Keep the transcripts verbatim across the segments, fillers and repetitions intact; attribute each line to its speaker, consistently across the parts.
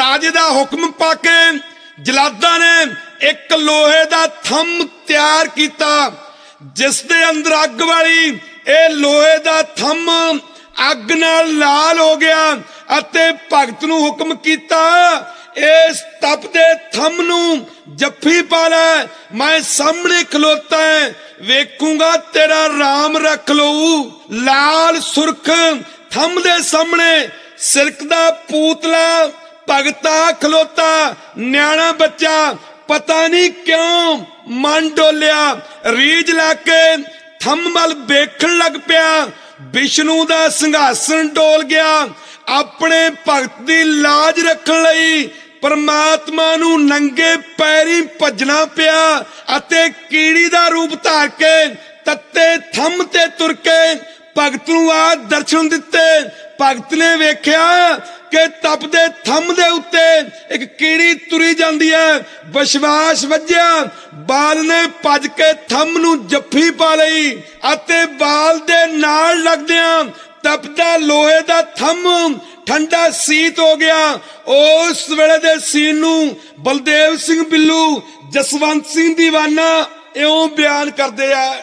Speaker 1: राजे दा हुक्म पाके जलादा ने एक लोहे दा थम तैयार किया, जिस दे अंदर अग वाली ए लोहे दा थम अग नाल लाल हो गया अते भगत नूं हुक्म किया, इस तप दे थम नूं जफ्फी पा लै, मैं सामने खलोता है, वेखूंगा तेरा राम रख लो। लाल सुरख थम दे सामने सिरक दा पूतला भगता खलोता, न्याणा बच्चा पता नहीं क्यों मन डोलिया, रीझ लाके थम वल वेखण लग पिया। विष्णु दा सिंघासन डोल गया, अपने भगत दी लाज रखण लई परमात्मा नूं नंगे पैरी भजना पिया अते कीड़ी दा रूप धार के तत्ते थम ते तुर के भगत नूं आ दर्शन दिते। भगत ने वेख्या कि तप दे थम दे उत्ते एक कीड़ी तुरी जांदी है, विश्वास वज्या, बाल ने भज के थम नूं जफ्फी पा लई अते बाल दे नाल लगदियां तपदा लोहे दा थम ठंडा सीत हो गया। उस वेले दे सीन नूं बलदेव सिंह बिल्लू जसवंत सिंह दीवाना इउं बयान करदे आ।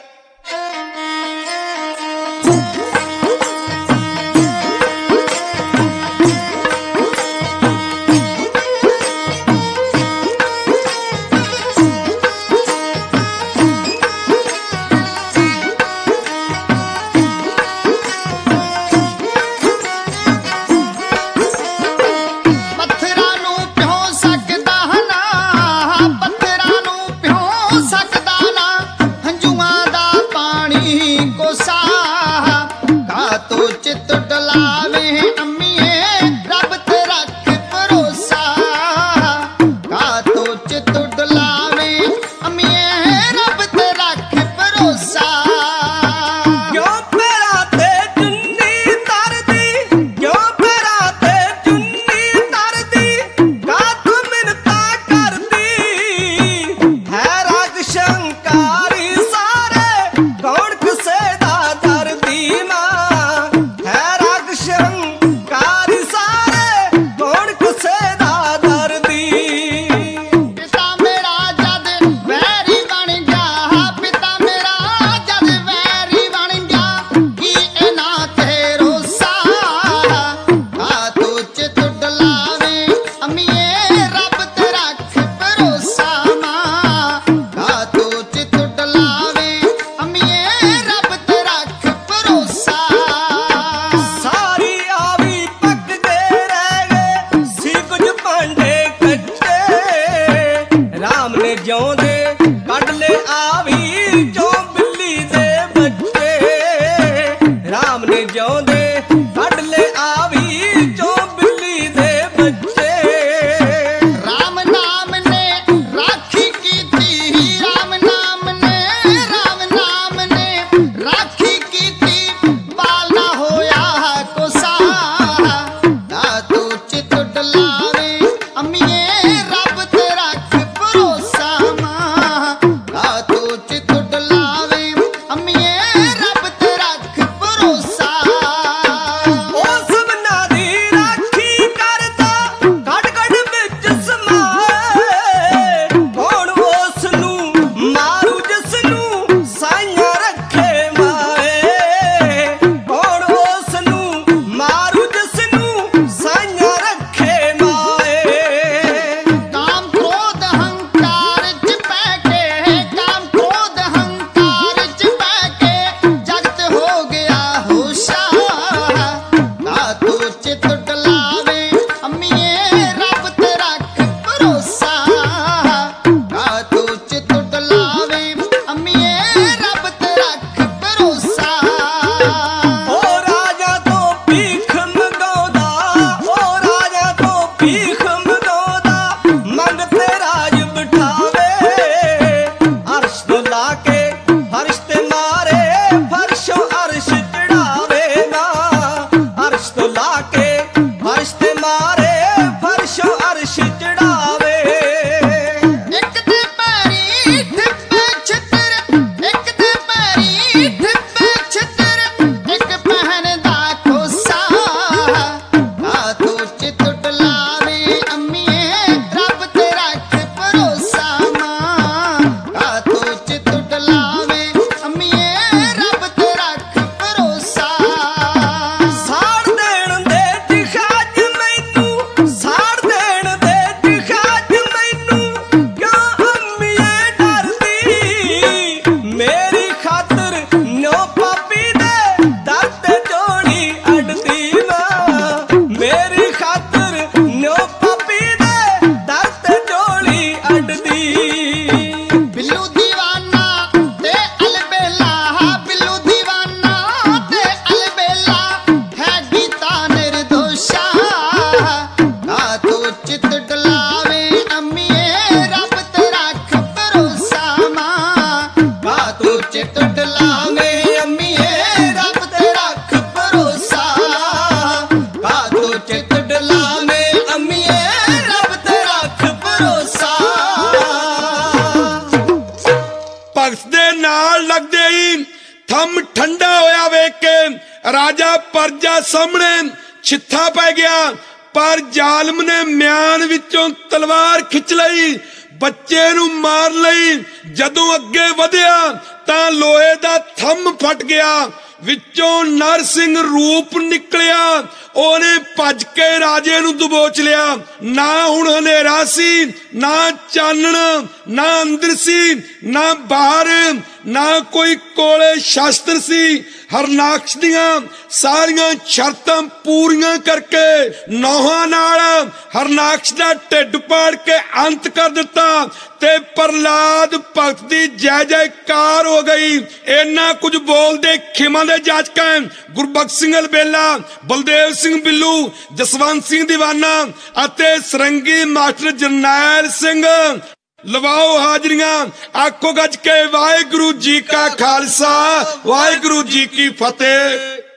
Speaker 2: ਤੂੰ ਚਿੱਤ ਡਲਾਵੇ ਅੰਮੀਏ ਰੱਬ ਤੇ ਰੱਖ ਭਰੋਸਾ ਮਾਂ। ਗਾ ਤੂੰ ਚਿੱਤ ਡਲਾਵੇ ਅੰਮੀਏ ਰੱਬ ਤੇ ਰੱਖ ਭਰੋਸਾ। ਗਾ ਤੂੰ ਚਿੱਤ ਡਲਾਵੇ ਅੰਮੀਏ ਰੱਬ ਤੇ ਰੱਖ ਭਰੋਸਾ।
Speaker 1: ਭਗਤ ਦੇ ਨਾਲ ਲੱਗਦੇ ਹੀ ਥੰਮ ਠੰਡਾ ਹੋਇਆ ਵੇਖ ਕੇ ਰਾਜਾ ਪਰਜਾ ਸਾਹਮਣੇ ਛਿੱਥਾ ਪੈ ਗਿਆ, ਪਰ ਜ਼ਾਲਮ ਨੇ ਮਿਆਨ ਵਿੱਚੋਂ ਤਲਵਾਰ ਖਿੱਚ ਲਈ, ਬੱਚੇ ਨੂੰ ਮਾਰ ਲਈ। ਜਦੋਂ ਅੱਗੇ ਵਧਿਆ ਤਾਂ ਲੋਹੇ ਦਾ ਥੰਮ ਫਟ ਗਿਆ, ਵਿੱਚੋਂ ਨਰਸਿੰਘ ਰੂਪ ਨਿਕਲਿਆ। ਉਹਨੇ ਭੱਜ ਕੇ ਰਾਜੇ ਨੂੰ ਦਬੋਚ ਲਿਆ। ਨਾ ਹੁਣ ਹਨੇਰਾ ਸੀ, ਨਾ ਚਾਨਣ, ਨਾ ਅੰਦਰ ਸੀ, ਨਾ ਬਾਹਰ, ਨਾ ਕੋਈ ਕੋਲੇ ਸ਼ਸਤਰ ਸੀ। ਹਰਨਾਕਸ਼ ਦੀਆਂ ਸਾਰੀਆਂ ਸ਼ਰਤਾਂ ਪੂਰੀਆਂ ਕਰਕੇ ਨੌਹਾਂ ਨਾਲ ਹਰਨਾਕਸ਼ ਦਾ ਢਿੱਡ ਪਾੜ ਕੇ ਅੰਤ ਕਰ ਦਿੱਤਾ ਤੇ ਪ੍ਰਹਲਾਦ ਭਗਤ ਦੀ ਜੈ ਜੈਕਾਰ ਹੋ ਗਈ। ਇੰਨਾ ਕੁਝ ਬੋਲਦੇ ਖਿਮਾ ਦੇ ਜਾਚਕਾਂ ਗੁਰਬਖਸ਼ ਸਿੰਘ ਅਲਬੇਲਾ, ਬਲਦੇਵ ਸਿੰਘ ਬਿੱਲੂ, ਜਸਵੰਤ ਸਿੰਘ ਦੀਵਾਨਾ ਅਤੇ ਸਰੰਗੀ ਮਾਸਟਰ ਜਰਨੈਲ ਸਿੰਘ। ਲਵਾਓ ਹਾਜ਼ਰੀਆਂ, ਆਖੋ ਗੱਜ ਕੇ ਵਾਹਿਗੁਰੂ ਜੀ ਕਾ ਖਾਲਸਾ, ਵਾਹਿਗੁਰੂ ਜੀ ਕੀ ਫਤਿਹ।